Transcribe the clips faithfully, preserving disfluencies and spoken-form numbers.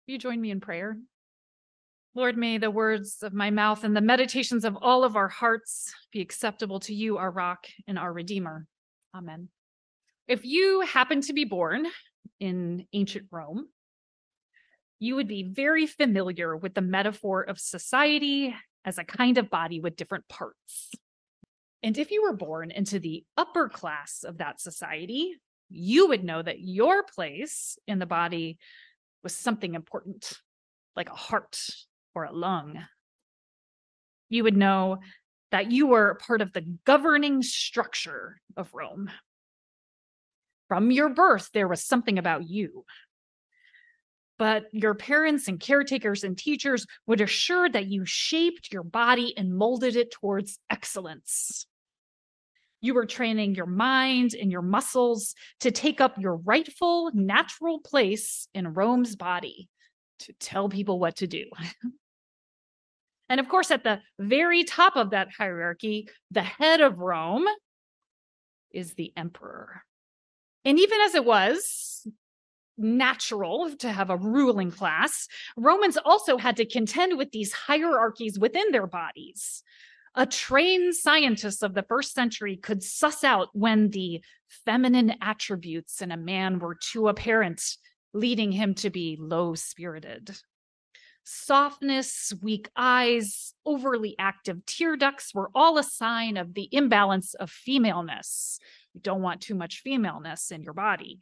Will you join me in prayer? Lord, may the words of my mouth and the meditations of all of our hearts be acceptable to you, our rock and our redeemer. Amen. If you happen to be born in ancient Rome, you would be very familiar with the metaphor of society as a kind of body with different parts. And if you were born into the upper class of that society, you would know that your place in the body was something important, like a heart or a lung. You would know that you were part of the governing structure of Rome. From your birth, there was something about you. But your parents and caretakers and teachers would assure that you shaped your body and molded it towards excellence. You were training your mind and your muscles to take up your rightful, natural place in Rome's body, to tell people what to do. And of course, at the very top of that hierarchy, the head of Rome is the emperor. And even as it was natural to have a ruling class, Romans also had to contend with these hierarchies within their bodies. A trained scientist of the first century could suss out when the feminine attributes in a man were too apparent, leading him to be low-spirited. Softness, weak eyes, overly active tear ducts were all a sign of the imbalance of femaleness. You don't want too much femaleness in your body.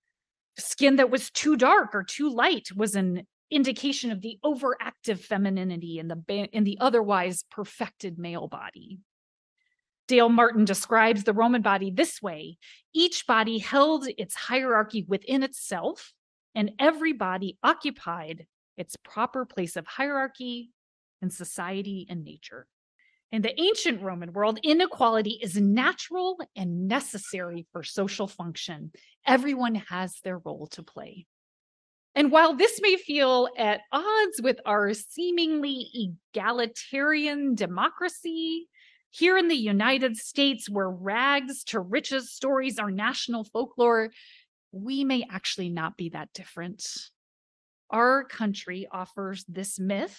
Skin that was too dark or too light was an indication of the overactive femininity in the, in the otherwise perfected male body. Dale Martin describes the Roman body this way: each body held its hierarchy within itself, and every body occupied its proper place of hierarchy in society and nature. In the ancient Roman world, inequality is natural and necessary for social function. Everyone has their role to play. And while this may feel at odds with our seemingly egalitarian democracy, here in the United States, where rags to riches stories are national folklore, we may actually not be that different. Our country offers this myth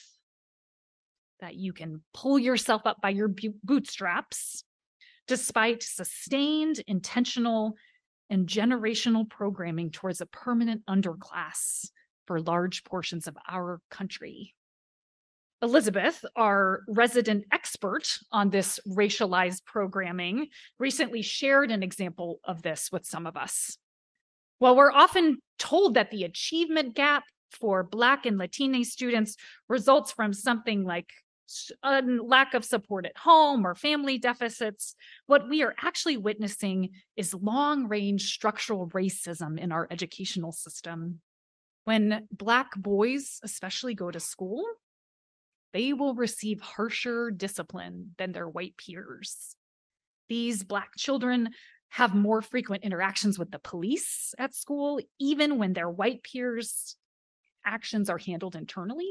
that you can pull yourself up by your bootstraps, despite sustained, intentional, and generational programming towards a permanent underclass for large portions of our country. Elizabeth, our resident expert on this racialized programming, recently shared an example of this with some of us. While we're often told that the achievement gap for Black and Latina students results from something like a lack of support at home or family deficits, what we are actually witnessing is long-range structural racism in our educational system. When Black boys especially go to school, they will receive harsher discipline than their white peers. These Black children have more frequent interactions with the police at school, even when their white peers' actions are handled internally.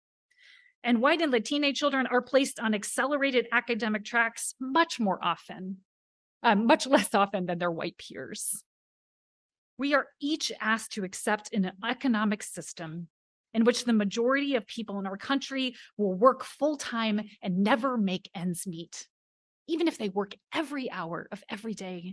And white and Latina children are placed on accelerated academic tracks much more often, uh, much less often than their white peers. We are each asked to accept an economic system in which the majority of people in our country will work full-time and never make ends meet, even if they work every hour of every day.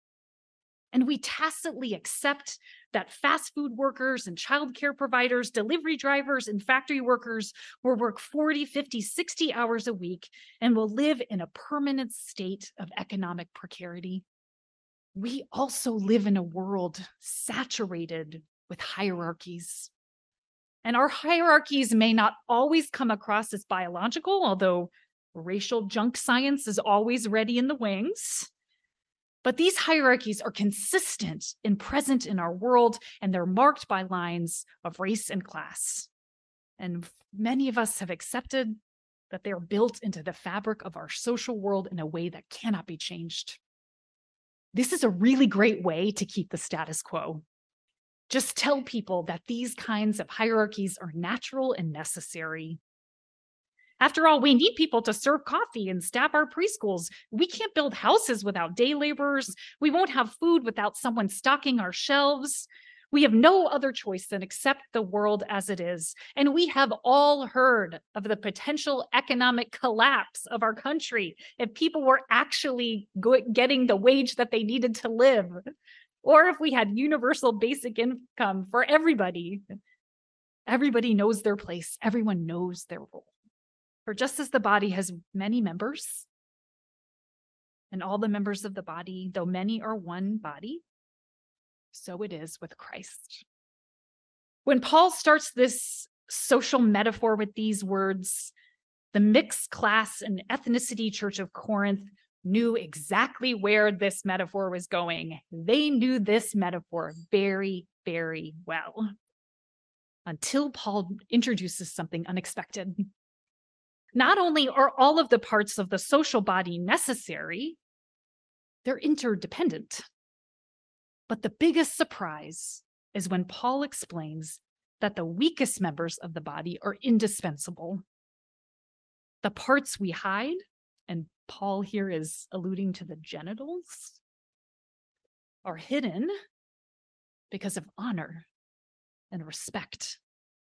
And we tacitly accept that fast food workers and childcare providers, delivery drivers, and factory workers will work forty, fifty, sixty hours a week and will live in a permanent state of economic precarity. We also live in a world saturated with hierarchies. And our hierarchies may not always come across as biological, although racial junk science is always ready in the wings. But these hierarchies are consistent and present in our world, and they're marked by lines of race and class. And many of us have accepted that they're built into the fabric of our social world in a way that cannot be changed. This is a really great way to keep the status quo. Just tell people that these kinds of hierarchies are natural and necessary. After all, we need people to serve coffee and staff our preschools. We can't build houses without day laborers. We won't have food without someone stocking our shelves. We have no other choice than accept the world as it is. And we have all heard of the potential economic collapse of our country if people were actually go- getting the wage that they needed to live, or if we had universal basic income for everybody. Everybody knows their place. Everyone knows their role. For just as the body has many members, and all the members of the body, though many are one body, so it is with Christ. When Paul starts this social metaphor with these words, the mixed class and ethnicity church of Corinth knew exactly where this metaphor was going. They knew this metaphor very, very well, until Paul introduces something unexpected. Not only are all of the parts of the social body necessary, they're interdependent. But the biggest surprise is when Paul explains that the weakest members of the body are indispensable. The parts we hide, and Paul here is alluding to the genitals, are hidden because of honor and respect.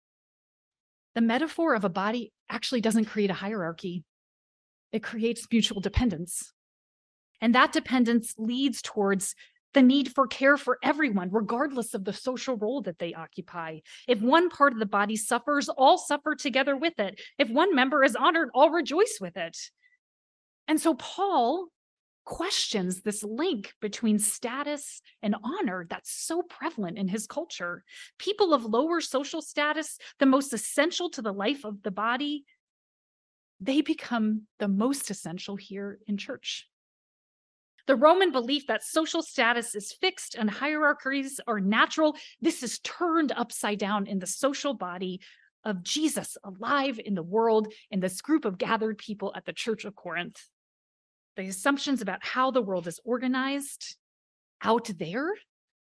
The metaphor of a body actually doesn't create a hierarchy. It creates mutual dependence. And that dependence leads towards the need for care for everyone, regardless of the social role that they occupy. If one part of the body suffers, all suffer together with it. If one member is honored, all rejoice with it. And so Paul questions this link between status and honor that's so prevalent in his culture. People of lower social status, the most essential to the life of the body, they become the most essential here in church. The Roman belief that social status is fixed and hierarchies are natural, this is turned upside down in the social body of Jesus alive in the world in this group of gathered people at the Church of Corinth. The assumptions about how the world is organized out there,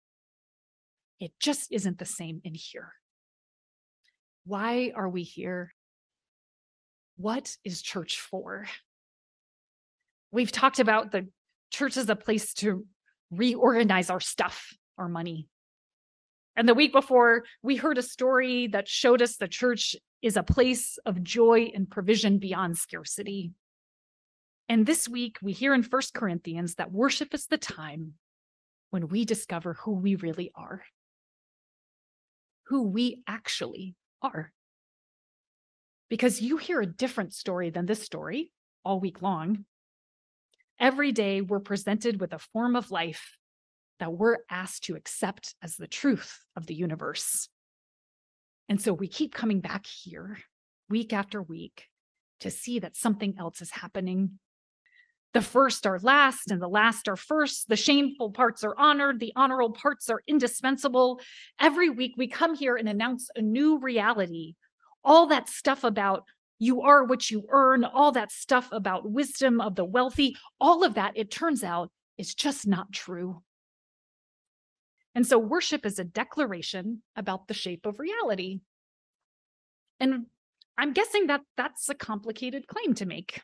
it just isn't the same in here. Why are we here? What is church for? We've talked about the church as a place to reorganize our stuff, our money. And the week before, we heard a story that showed us the church is a place of joy and provision beyond scarcity. And this week, we hear in First Corinthians that worship is the time when we discover who we really are, who we actually are. Because you hear a different story than this story all week long. Every day, we're presented with a form of life that we're asked to accept as the truth of the universe. And so we keep coming back here week after week to see that something else is happening. The first are last and the last are first. The shameful parts are honored. The honorable parts are indispensable. Every week we come here and announce a new reality. All that stuff about you are what you earn, all that stuff about wisdom of the wealthy, all of that, it turns out, is just not true. And so worship is a declaration about the shape of reality. And I'm guessing that that's a complicated claim to make.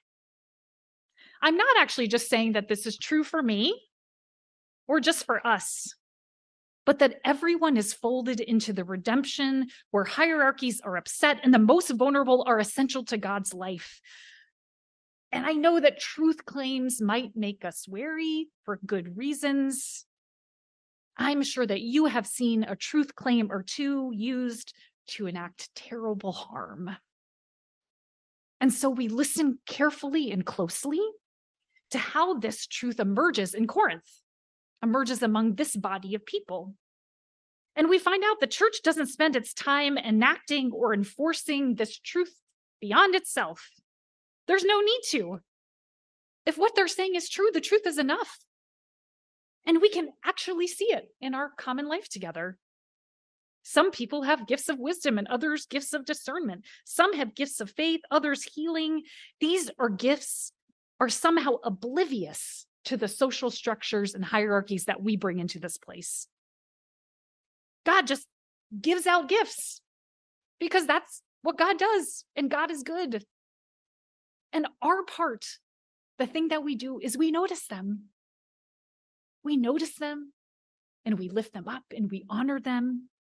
I'm not actually just saying that this is true for me or just for us, but that everyone is folded into the redemption where hierarchies are upset and the most vulnerable are essential to God's life. And I know that truth claims might make us wary for good reasons. I'm sure that you have seen a truth claim or two used to enact terrible harm. And so we listen carefully and closely to how this truth emerges in Corinth, emerges among this body of people. And we find out the church doesn't spend its time enacting or enforcing this truth beyond itself. There's no need to. If what they're saying is true, the truth is enough. And we can actually see it in our common life together. Some people have gifts of wisdom and others gifts of discernment. Some have gifts of faith, others healing. These are gifts are somehow oblivious to the social structures and hierarchies that we bring into this place. God just gives out gifts because that's what God does, and God is good. And our part, the thing that we do, is we notice them. We notice them and we lift them up and we honor them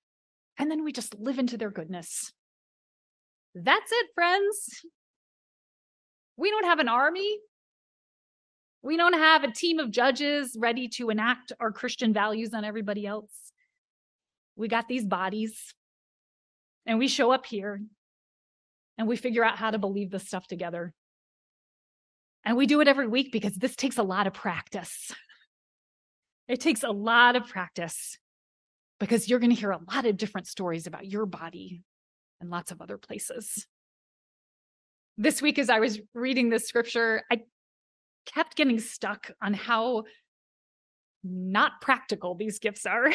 And then we just live into their goodness. That's it, friends. We don't have an army. We don't have a team of judges ready to enact our Christian values on everybody else. We got these bodies, and we show up here, and we figure out how to believe this stuff together. And we do it every week because this takes a lot of practice. It takes a lot of practice because you're going to hear a lot of different stories about your body and lots of other places. This week, as I was reading this scripture, I kept getting stuck on how not practical these gifts are.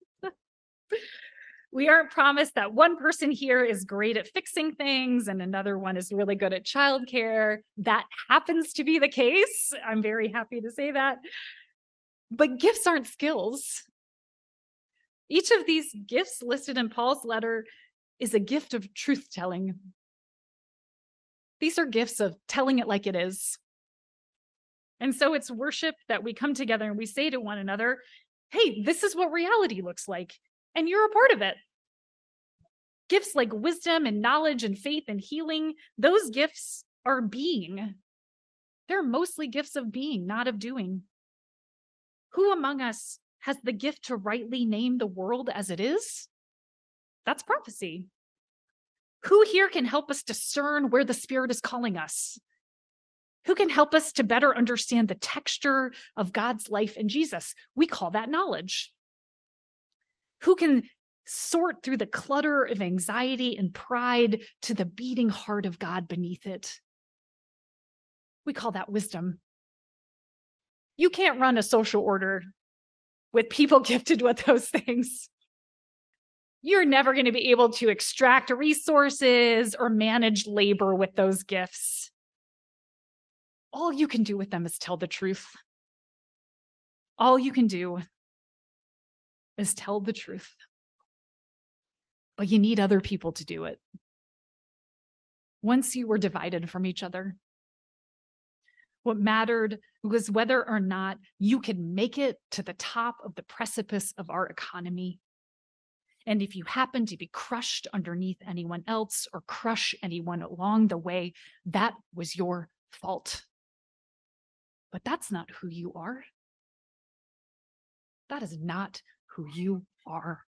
We aren't promised that one person here is great at fixing things and another one is really good at childcare. That happens to be the case. I'm very happy to say that. But gifts aren't skills. Each of these gifts listed in Paul's letter is a gift of truth-telling. These are gifts of telling it like it is. And so it's worship that we come together and we say to one another, hey, this is what reality looks like, and you're a part of it. Gifts like wisdom and knowledge and faith and healing, those gifts are being. They're mostly gifts of being, not of doing. Who among us has the gift to rightly name the world as it is? That's prophecy. Who here can help us discern where the Spirit is calling us? Who can help us to better understand the texture of God's life in Jesus? We call that knowledge. Who can sort through the clutter of anxiety and pride to the beating heart of God beneath it? We call that wisdom. You can't run a social order with people gifted with those things. You're never going to be able to extract resources or manage labor with those gifts. All you can do with them is tell the truth. All you can do is tell the truth. But you need other people to do it. Once you were divided from each other, what mattered was whether or not you could make it to the top of the precipice of our economy. And if you happen to be crushed underneath anyone else or crush anyone along the way, that was your fault. But that's not who you are. That is not who you are.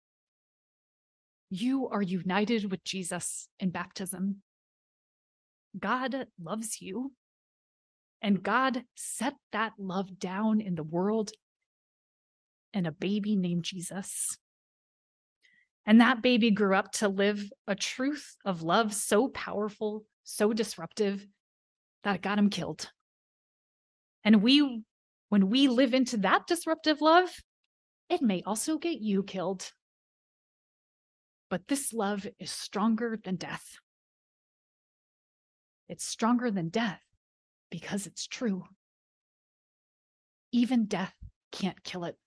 You are united with Jesus in baptism. God loves you, and God set that love down in the world in a baby named Jesus. And that baby grew up to live a truth of love so powerful, so disruptive, that it got him killed. And we, when we live into that disruptive love, it may also get you killed. But this love is stronger than death. It's stronger than death because it's true. Even death can't kill it.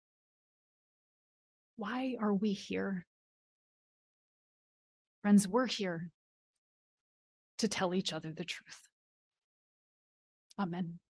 Why are we here? Friends, we're here to tell each other the truth. Amen.